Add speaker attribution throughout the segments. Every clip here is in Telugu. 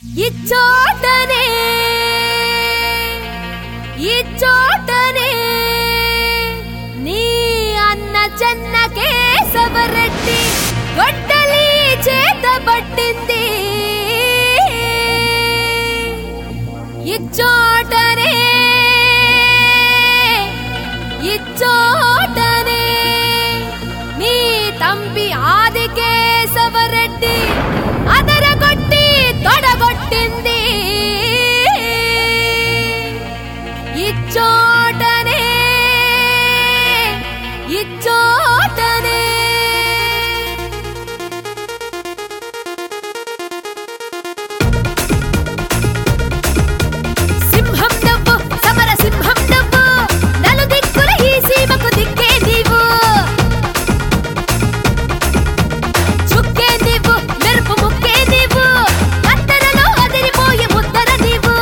Speaker 1: ఇచ్చోటనే ఇచ్చోటనే నీ అన్న చెన్న కేశవరెడ్డి గొడ్డలి చేత పట్టింది. ఇచ్చోటనే ఇచ్చోటనే నీ తంబి ఆది కేశవరెడ్డి అదరగొట్టి తొడగొట్టింది. ఇచ్చోటనే ఇచ్చోటనే సింహం నువ్వు సమర సింహం నువ్వు నలు దిక్కుల ఈ సీమకు దిక్కే నీవు. చుక్కే నీవు మెరుపు ముక్కే నీవు కత్తెరలో అదిరిపోయి ముద్దర నీవు.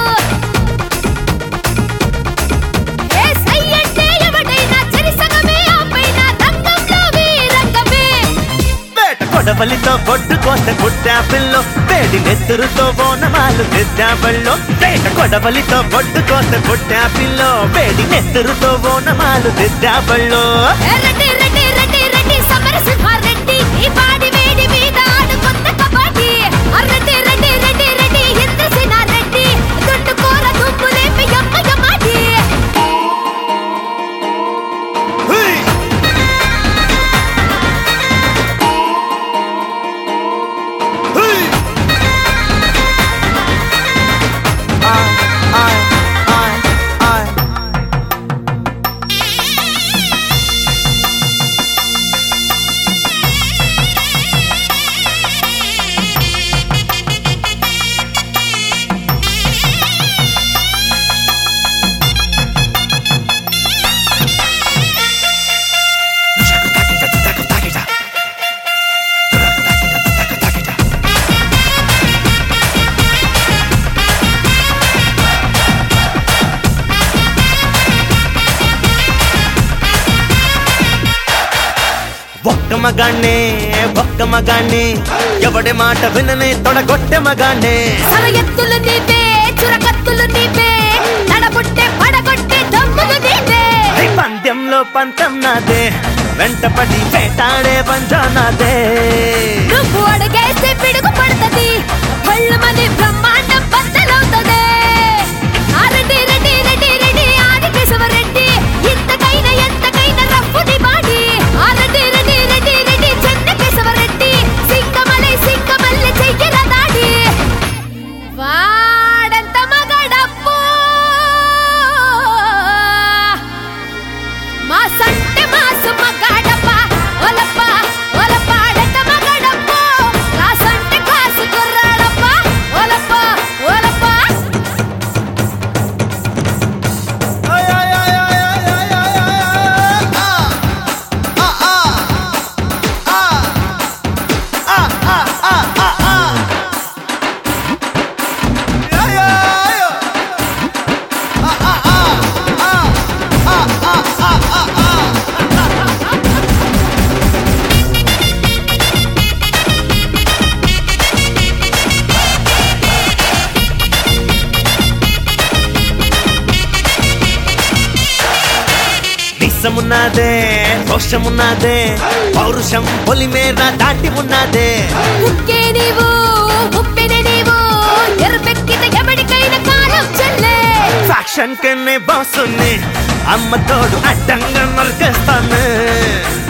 Speaker 1: ఏ సయ్యంటే ఎవడైనా చెరిసగమే ఆపైన రంగంలో వీరంగమే.
Speaker 2: వేట కొడవలితో బొడ్డు కోత గుడ్డాపిల్లో వేడి నెత్తురుతో బోనమాలు తెద్దాబల్లో. వేట కొడవలితో బొడ్డు కోత గుడ్డాపిల్లో వేడి నెత్తురుతో బోనమాలు తెద్దాబల్లో.
Speaker 1: రెడ్డి రెడ్డి రెడ్డి రెడ్డి సమర సింహారెడ్డి ఈ పాడి వేడి మీద ఆడుకొత్త కబాడి. రెడ్డి రెడ్డి రెడ్డి రెడ్డి ఇంద్రసేనారెడ్డి దుడ్డు కూర దుబ్బులేపి యమ్మ యమ్మాడి.
Speaker 2: హుయ్! హుయ్! ఆయ్ ఆయ్ ఆయ్ ఆయ్. ఒక్క మగాణ్ణే ఎవడి మాట విననే తొడగొట్టె మగాణ్ణే.
Speaker 1: సరయత్తులు నీవే చురకత్తులు నీవే నడబుట్టే పడగొట్టే దమ్ములు నీవే.
Speaker 2: ఈ పందెంలో పంతం నాదే వెంటపడి వేటాడే పంజా నాదే.
Speaker 1: నువ్వు అడుగేస్తే పిడుగు పడుతుంది పళ్ళమని బ్రహ్మాండం బద్దలవుతుంది. రెడ్డి రెడ్డి రెడ్డి రెడ్డి ఆది కేశవరెడ్డి ఇంతకైనా ఎంతకైనా రఫ్ఫుని బాడి. రెడ్డి రెడ్డి రెడ్డి రెడ్డి చెన్న కేశవరెడ్డి సింగమలై సింగమల్లి చెయ్యల దాడి. వాడంత మగడప్పు మా సంటే మాసు మగాడప్ప ఒలప్ప ఒలపాడంత మగడప్పు కాసంటే కాసు కుర్రాడప్ప ఒలప్ప ఒలప్ప.
Speaker 2: నిస్సమున్నదే రోషమున్నదే పౌరుషం పొలిమేర దాటి ఉన్నదే.
Speaker 1: ముక్కే నీవు ముప్పెన నీవు ఎరుపెక్కిన ఎవడికైనా కాలం చెల్లే.
Speaker 2: ఫ్యాక్షన్ కన్నే బాసుని అమ్మ తోడు అడ్డంగా నరికేస్తాను.